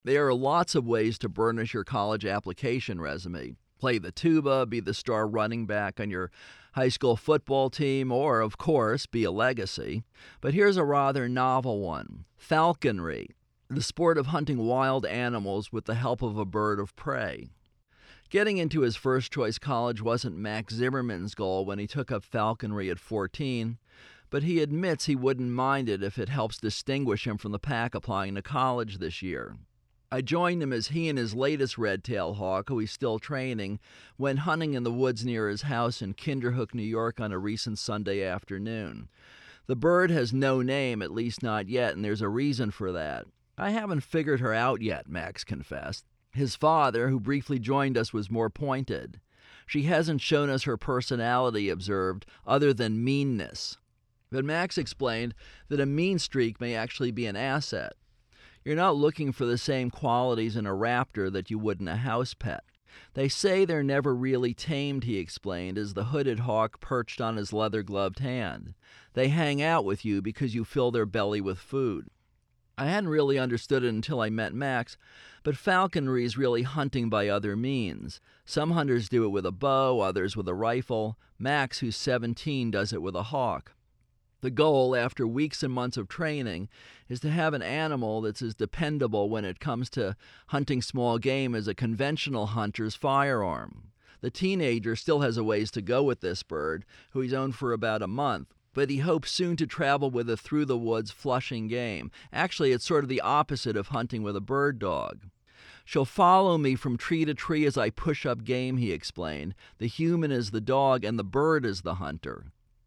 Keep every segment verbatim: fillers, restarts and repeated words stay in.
There are lots of ways to burnish your college application resume. Play the tuba, be the star running back on your high school football team, or, of course, be a legacy. But here's a rather novel one: falconry, the sport of hunting wild animals with the help of a bird of prey. Getting into his first-choice college wasn't Max Zimmerman's goal when he took up falconry at fourteen, but he admits he wouldn't mind it if it helps distinguish him from the pack applying to college this year. I joined him as he and his latest red-tailed hawk, who he's still training, went hunting in the woods near his house in Kinderhook, New York on a recent Sunday afternoon. The bird has no name, at least not yet, and there's a reason for that. I haven't figured her out yet, Max confessed. His father, who briefly joined us, was more pointed. She hasn't shown us her personality, observed, other than meanness. But Max explained that a mean streak may actually be an asset. You're not looking for the same qualities in a raptor that you would in a house pet. They say they're never really tamed, he explained, as the hooded hawk perched on his leather-gloved hand. They hang out with you because you fill their belly with food. I hadn't really understood it until I met Max, but falconry is really hunting by other means. Some hunters do it with a bow, others with a rifle. Max, who's seventeen, does it with a hawk. The goal, after weeks and months of training, is to have an animal that's as dependable when it comes to hunting small game as a conventional hunter's firearm. The teenager still has a ways to go with this bird, who he's owned for about a month, but he hopes soon to travel with it through the woods flushing game. Actually, it's sort of the opposite of hunting with a bird dog. She'll follow me from tree to tree as I push up game, he explained. The human is the dog and the bird is the hunter.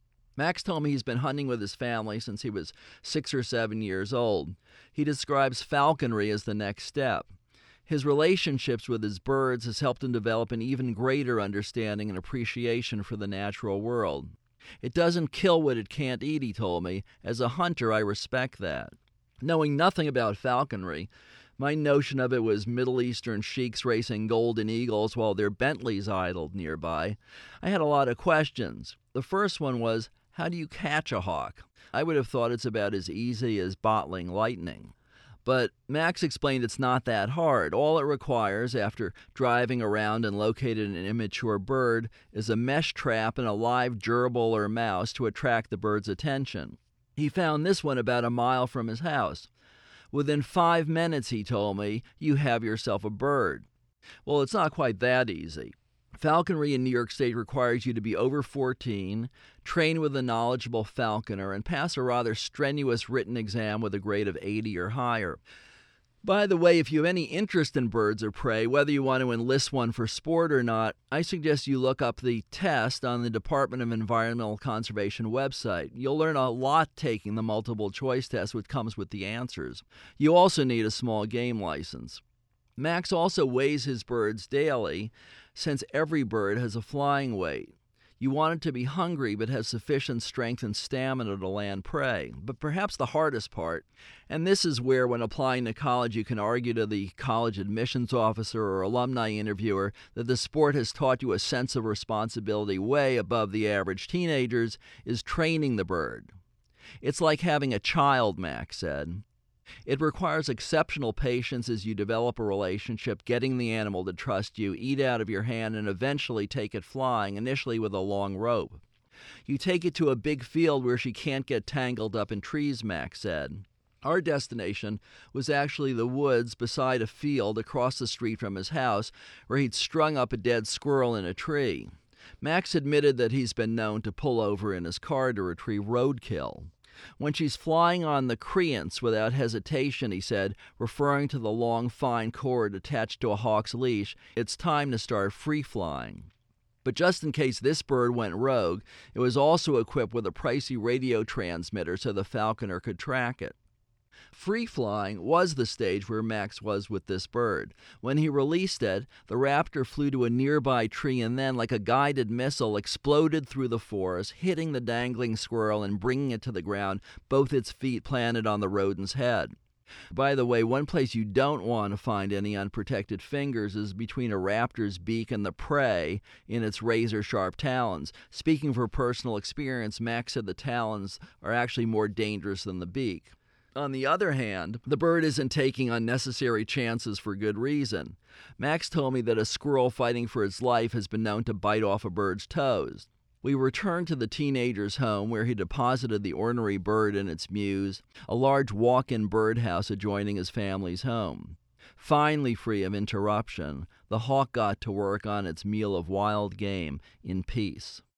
Max told me he's been hunting with his family since he was six or seven years old. He describes falconry as the next step. His relationships with his birds has helped him develop an even greater understanding and appreciation for the natural world. It doesn't kill what it can't eat, he told me. As a hunter, I respect that. Knowing nothing about falconry, my notion of it was Middle Eastern sheiks racing golden eagles while their Bentleys idled nearby. I had a lot of questions. The first one was, how do you catch a hawk? I would have thought it's about as easy as bottling lightning. But Max explained it's not that hard. All it requires, after driving around and locating an immature bird, is a mesh trap and a live gerbil or mouse to attract the bird's attention. He found this one about a mile from his house. Within five minutes, he told me, you have yourself a bird. Well, it's not quite that easy. Falconry in New York State requires you to be over fourteen, train with a knowledgeable falconer, and pass a rather strenuous written exam with a grade of eighty or higher. By the way, if you have any interest in birds of prey, whether you want to enlist one for sport or not, I suggest you look up the test on the Department of Environmental Conservation website. You'll learn a lot taking the multiple choice test, which comes with the answers. You also need a small game license. Max also weighs his birds daily, since every bird has a flying weight. You want it to be hungry but has sufficient strength and stamina to land prey. But perhaps the hardest part, and this is where when applying to college you can argue to the college admissions officer or alumni interviewer that the sport has taught you a sense of responsibility way above the average teenagers, is training the bird. It's like having a child, Max said. It requires exceptional patience as you develop a relationship, getting the animal to trust you, eat out of your hand, and eventually take it flying, initially with a long rope. You take it to a big field where she can't get tangled up in trees, Max said. Our destination was actually the woods beside a field across the street from his house, where he'd strung up a dead squirrel in a tree. Max admitted that he's been known to pull over in his car to retrieve roadkill. When she's flying on the creance without hesitation, he said, referring to the long, fine cord attached to a hawk's leash, it's time to start free-flying. But just in case this bird went rogue, it was also equipped with a pricey radio transmitter so the falconer could track it. Free-flying was the stage where Max was with this bird. When he released it, the raptor flew to a nearby tree and then, like a guided missile, exploded through the forest, hitting the dangling squirrel and bringing it to the ground, both its feet planted on the rodent's head. By the way, one place you don't want to find any unprotected fingers is between a raptor's beak and the prey in its razor-sharp talons. Speaking from personal experience, Max said the talons are actually more dangerous than the beak. On the other hand, the bird isn't taking unnecessary chances for good reason. Max told me that a squirrel fighting for its life has been known to bite off a bird's toes. We returned to the teenager's home where he deposited the ornery bird in its mews, a large walk-in birdhouse adjoining his family's home. Finally free of interruption, the hawk got to work on its meal of wild game in peace.